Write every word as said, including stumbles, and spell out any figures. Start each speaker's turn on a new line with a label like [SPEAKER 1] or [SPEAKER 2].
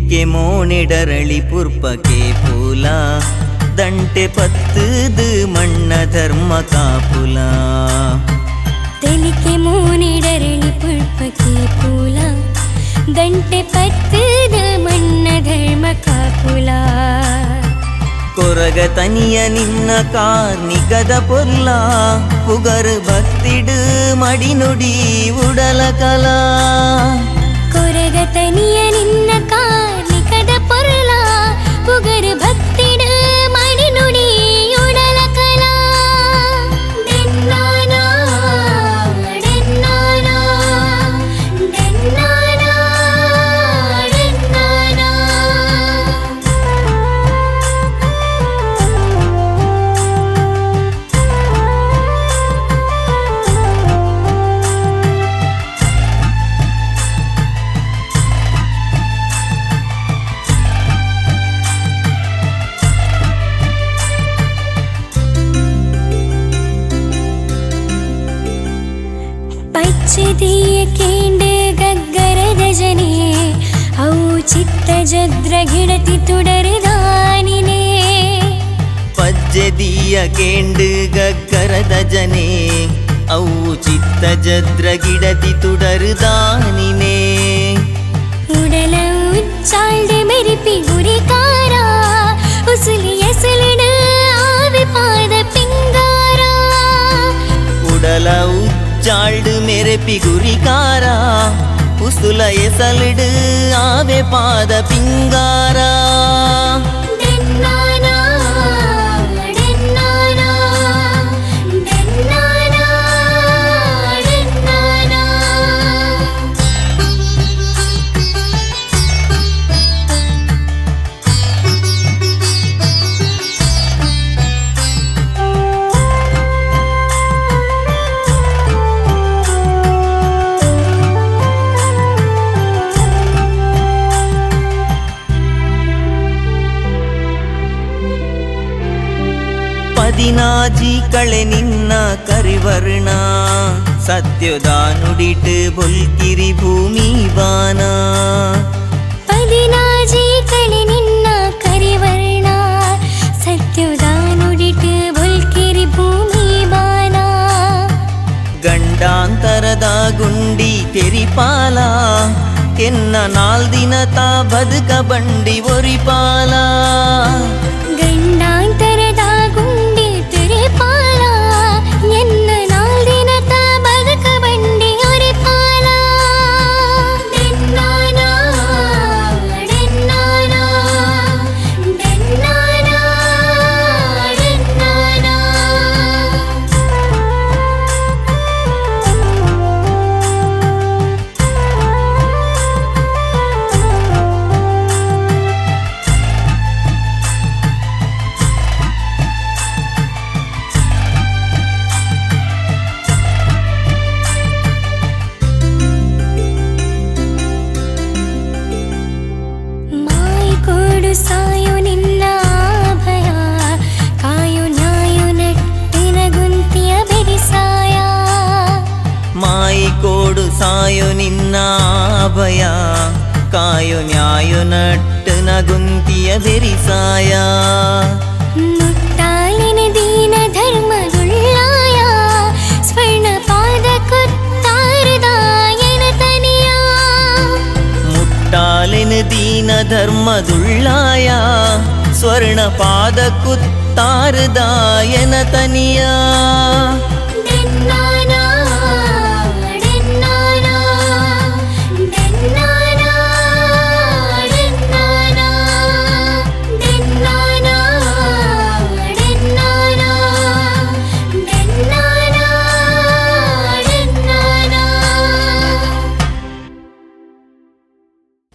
[SPEAKER 1] ತೆಲಿಕೆ ಮೋಣಿಡರಳಿ ಪುರ್ಪಕೆ ಪೂಲ ದಂಟೆ ಪತ್ತದು ಮಣ್ಣ ಧರ್ಮ ಕಾಪುಲ
[SPEAKER 2] ತೆಲಿಕೆ ಮೋಣಿಡರಳಿ ಪುರ್ಪಕೆ ಪೂಲ ದಂಟೆ ಪತ್ತದು ಮಣ್ಣ ಧರ್ಮ ಕಾಪುಲ
[SPEAKER 1] ಕೊರಗ ತನಿಯ ನಿನ್ನ ಕಾರ್ನಿಕದ ಪೊಲ್ಲ ಪುಗರ್ ಭಕ್ತಿಡು ಮಡಿನುಡಿ ಉಡಲ ಕಲಾ
[SPEAKER 2] ಕೊರಗ ತನಿಯ ನಿನ್ನ ಕಾರ್ನಿಕದ ಪೊಲ್ಲ ಪುಗರ್ ಭಕ್ತಿಡು ಮಡಿನುಡಿ ಉಡಲ ಕಲಾ ಡೆನ್ನಾನಾ ಡೆನ್ನಾನಾ ಡೆನ್ನಾನಾ ಡೆನ್ನಾನಾ ಪಚ್ಚದಿಯ ಕೇಂಡೆ ಗಗ್ಗರದ ಜನೆ ಅವು ಚಿತ್ತ ಜದ್ರ ಗಿಡತಿ ತುಡರದಾನಿನೇ
[SPEAKER 1] ಪಜ್ಜದಿಯ ಕೇಂಡು ಗಗ್ಗರದ ಜನೆ ಅವು ಚಿತ್ತ ಜದ್ರ ಗಿಡತಿ ತುಡರುದಾನಿನೇ
[SPEAKER 2] ಉಡಲ ಉಚ್ಚಾಳ್ದೆ ಮೆರಿಪಿ ಗುರಿಕಾರ ಉಸುಲಿ ಎಸಲಿಡ ಆವಿ ಪಾದ ಪಿಂಗಾರ
[SPEAKER 1] ಉಡಲ ಚಾಳ್ಡು ಮೆರೆಪಿ ಗುರಿಕಾರ ಉಸುಲ ಎಸಲಿಡು ಆವೆ ಪಾದ ಪಿಂಗಾರ
[SPEAKER 2] ಡೆನ್ನಾನಾ ಡೆನ್ನಾನಾ ಡೆನ್ನಾನಾ ಡೆನ್ನಾನಾ
[SPEAKER 1] ಪದಿನಾಜಿ ಕಳೆ ನಿನ್ನ ಕರಿವರ್ಣ ಸತ್ಯದ ನುಡಿಟ್ ಬೊಲ್ಕಿರಿ ಭೂಮಿ ಬಾನ
[SPEAKER 2] ಪದಿನಾಜಿ ಕಳೆ ನಿನ್ನ ಕರಿವರ್ಣ ಸತ್ಯದ ನುಡಿಟ್ ಬೊಲ್ಕಿರಿ ಭೂಮಿ ಬಾನ
[SPEAKER 1] ಗಂಡಾಂತರದ ಗುಂಡಿ ತೆರಿಪಾಲ ಕೆನ್ನ ನಾಲ್ದಿನ ತಾ ಬದುಕ ಬಂಡಿ ಒರಿಪಾಲ
[SPEAKER 2] ಗಂಡಾಂತರದ ಗುಂಡಿ ತೆರಿಪಾಲ ಎನ್ನ ನಾಲ್ದಿನ ತಾ ಬದುಕ ಬಂಡಿ ಒರಿಪಾಲ ಡೆನ್ನಾನಾ ಡೆನ್ನಾನಾ ಡೆನ್ನಾನಾ ಡೆನ್ನಾನಾ ಮಾಯಿ ಕೊಡು ಸಾಯು ನಿನ್ನ ಭಯ ಕಾಯು ನ್ಯಾಯು ನಟ್ಟಿನ ಗುಂತಿಯ ಬೆರಿಸಾಯ
[SPEAKER 1] ಮಾಯಿ ಕೋಡು ಸಾಯು ನಿನ್ನ ಭಯ ಕಾಯು ನ್ಯಾಯು ನಟ್ಟನ ಗುಂತಿಯ ಬೆರಿಸಾಯ
[SPEAKER 2] ಮುಟ್ಟಾಲಿನ ದೀನ ಧರ್ಮದುಳ್ಳಾಯ ಸ್ವರ್ಣ ಪಾದ ಕುತ್ತಾರದಾಯನ ತನಿಯ
[SPEAKER 1] ಮುಟ್ಟಾಲಿನ ದೀನ ಧರ್ಮದುಳ್ಳಾಯ ಸ್ವರ್ಣ ಪಾದ ಕುತ್ತಾರದಾಯನ ತನಿಯ